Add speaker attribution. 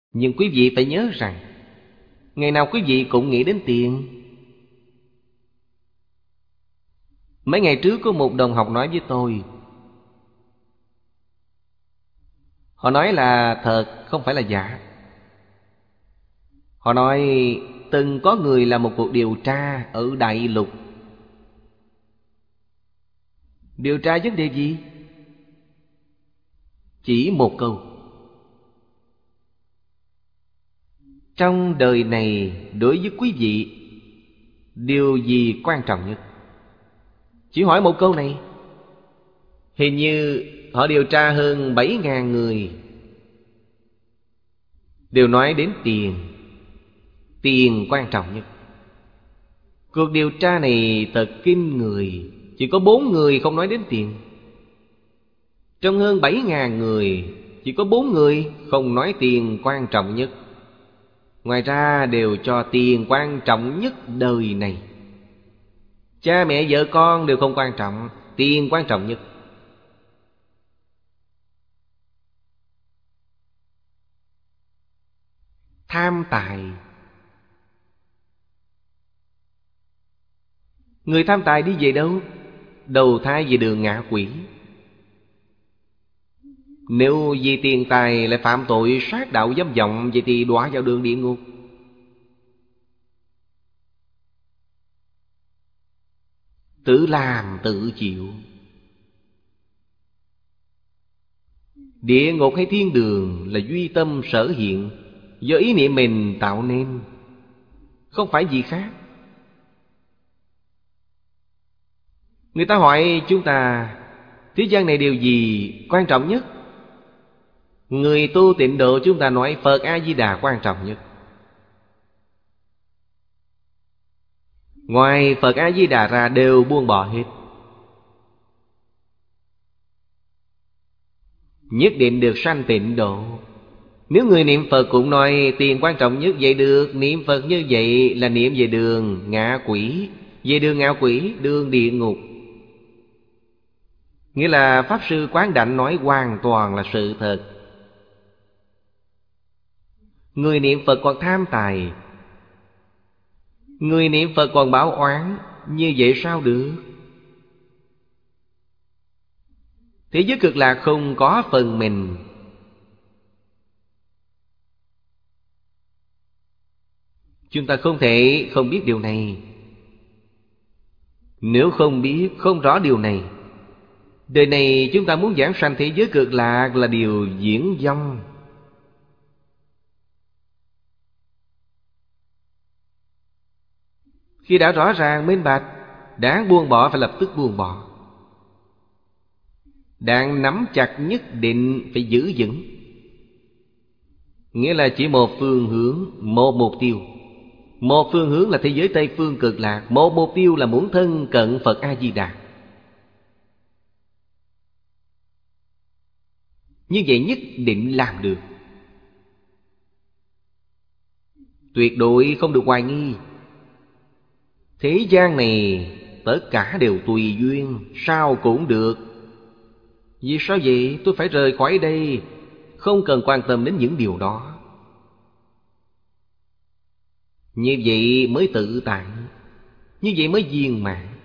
Speaker 1: Nhưng quý vị phải nhớ rằng ngày nào quý vị cũng nghĩ đến tiền. Mấy ngày trước có một đồng học nói với tôi, họ nói là thật, không phải là giả. Họ nói từng có người làm một cuộc điều tra ở Đại Lục. Điều tra vấn đề gì? Chỉ một câu: trong đời này đối với quý vị, điều gì quan trọng nhất? Chỉ hỏi một câu này. Hình như họ điều tra hơn 7.000 người, đều nói đến tiền. Tiền quan trọng nhất. Cuộc điều tra này thật kinh người. Chỉ có 4 người không nói đến tiền. Trong hơn 7.000 người, chỉ có 4 người không nói tiền quan trọng nhất. Ngoài ra đều cho tiền quan trọng nhất đời này. Cha mẹ vợ con đều không quan trọng, tiền quan trọng nhất. Tham tài. Người tham tài đi về đâu? Đầu thai về đường ngạ quỷ. Nếu vì tiền tài lại phạm tội sát đạo dâm vọng, vậy thì đọa vào đường địa ngục. Tự làm tự chịu. Địa ngục hay thiên đường là duy tâm sở hiện, do ý niệm mình tạo nên, không phải gì khác. Người ta hỏi chúng ta, thế gian này điều gì quan trọng nhất? Người tu tịnh độ chúng ta nói Phật A-di-đà quan trọng nhất. Ngoài Phật A-di-đà ra đều buông bỏ hết. Nhất định được sanh tịnh độ. Nếu người niệm Phật cũng nói tiền quan trọng nhất, vậy được. Niệm Phật như vậy là niệm về đường ngạ quỷ. Về đường ngạ quỷ, đường địa ngục. Nghĩa là Pháp Sư Quán Đảnh nói hoàn toàn là sự thật. Người niệm Phật còn tham tài, người niệm Phật còn báo oán, như vậy sao được? Thế giới cực lạc không có phần mình. Chúng ta không thể không biết điều này. Nếu không biết, không rõ điều này, đời này chúng ta muốn giảng sanh thế giới cực lạc là điều diễn vong. Khi đã rõ ràng minh bạch, đáng buông bỏ phải lập tức buông bỏ. Đang nắm chặt nhất định phải giữ vững. Nghĩa là chỉ một phương hướng, một mục tiêu. Một phương hướng là thế giới Tây Phương cực lạc, một mục tiêu là muốn thân cận Phật A-di-đà. Như vậy nhất định làm được. Tuyệt đối không được hoài nghi. Thế gian này tất cả đều tùy duyên, sao cũng được. Vì sao vậy? Tôi phải rời khỏi đây. Không cần quan tâm đến những điều đó. Như vậy mới tự tại, như vậy mới viên mãn.